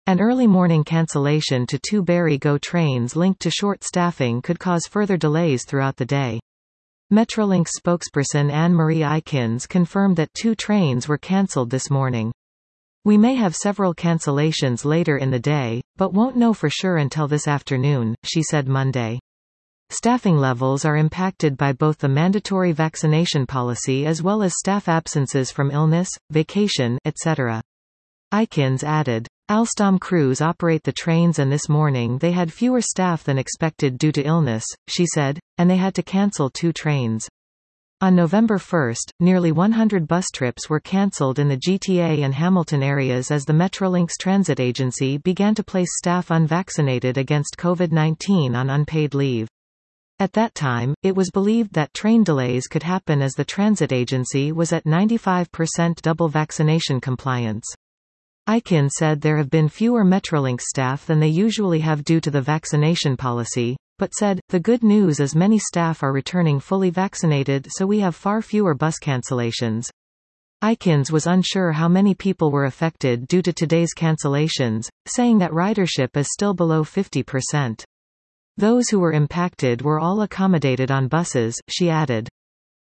An early morning cancellation to 2 Barry Go trains linked to short staffing could cause further delays throughout the day. Metrolinx spokesperson Anne-Marie Eikins confirmed that 2 trains were cancelled this morning. "We may have several cancellations later in the day, but won't know for sure until this afternoon," she said Monday. Staffing levels are impacted by both the mandatory vaccination policy as well as staff absences from illness, vacation, etc. Eikins added. Alstom crews operate the trains and this morning they had fewer staff than expected due to illness, she said, and they had to cancel 2 trains. On November 1, nearly 100 bus trips were cancelled in the GTA and Hamilton areas as the Metrolinx Transit Agency began to place staff unvaccinated against COVID-19 on unpaid leave. At that time, it was believed that train delays could happen as the transit agency was at 95% double vaccination compliance. Eikins said there have been fewer Metrolinx staff than they usually have due to the vaccination policy, but said, "The good news is many staff are returning fully vaccinated, so we have far fewer bus cancellations." Eikins was unsure how many people were affected due to today's cancellations, saying that ridership is still below 50%. "Those who were impacted were all accommodated on buses," she added.